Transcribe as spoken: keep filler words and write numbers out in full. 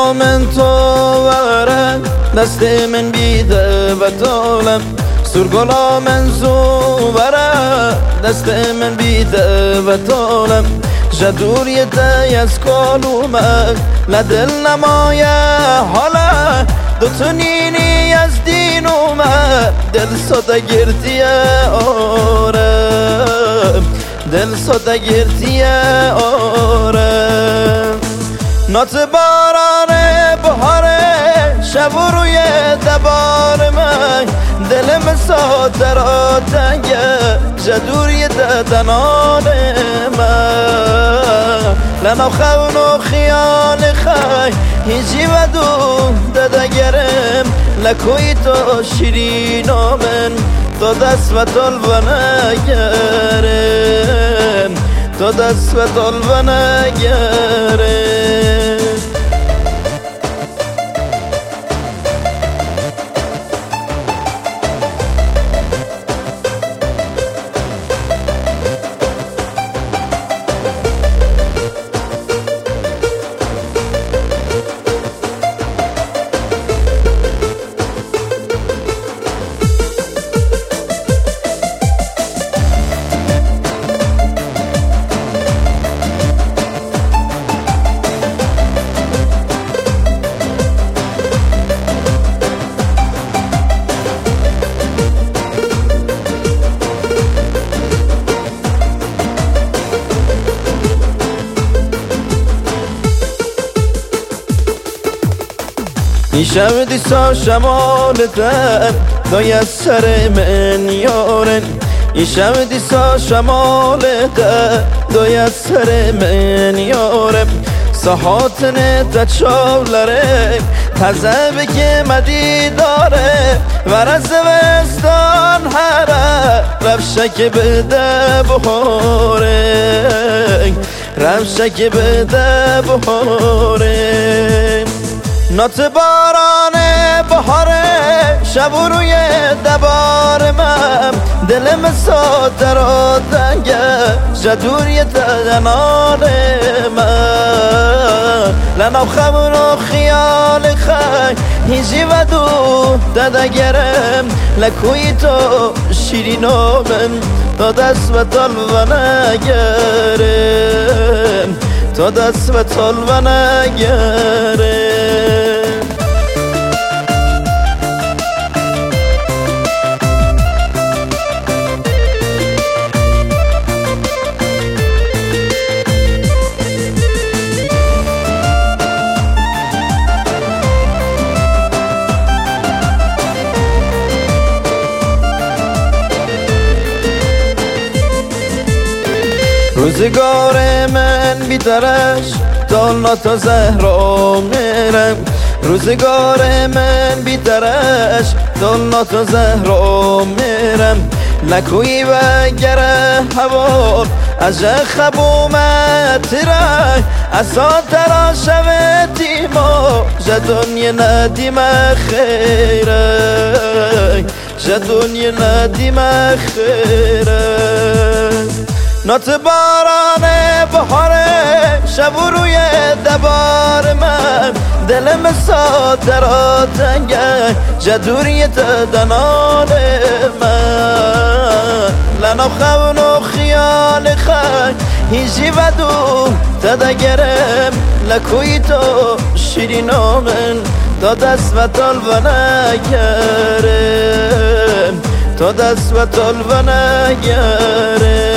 من تو ورم دست من بیده و طولم سرگلا من زوبره دست من بیده و طولم جدوریت از کلومه لدل نمایه حالا دوتونینی از دینومه دل ساده گردیه آرم دل ساده گردیه آرم نات بارانه بهاره شب روی دبار من دلم ساده را تنگه جدوری ددنان من لنا خون و خیال خی هیچی و دو ددگرم لکوی تو شیرین من تو دست و طلب نگرم تو دست و طلب نگرم این شب دیسا شمالتن دای سر من یارن این شب دیسا شمالتن دای سر من یارم ساحاتن تچاولره تزه بگه مدی داره ورز وستان هره رفشک بده بخوره رفشک بده بخوره نات بارانه بهاره شب روی دبار من دلم ساده را دنگه جدوری ددنان من لنا خمر و خیال خی هیچی و دو ددگرم لکوی تو شیرین من تا دست و طلب نگرم تا دست و طلب نگرم روزگار من بیدرش دانا تا زهرا میرم روزگار من بیدرش دانا تا زهرا میرم لکوی و گره هوا از خبومت رای اصا ترا شویتی ما جدونی ندیم خیره جدونی ندیم خیره نات بارانه بهاره شب روی دبار من دلم ساده را تنگه جدوری ددنان من لنا خون و خیال خی هیچی و دو ددگرم لکوی تو شیرین من تا دست و طلب نگرم تا دست و طلب نگرم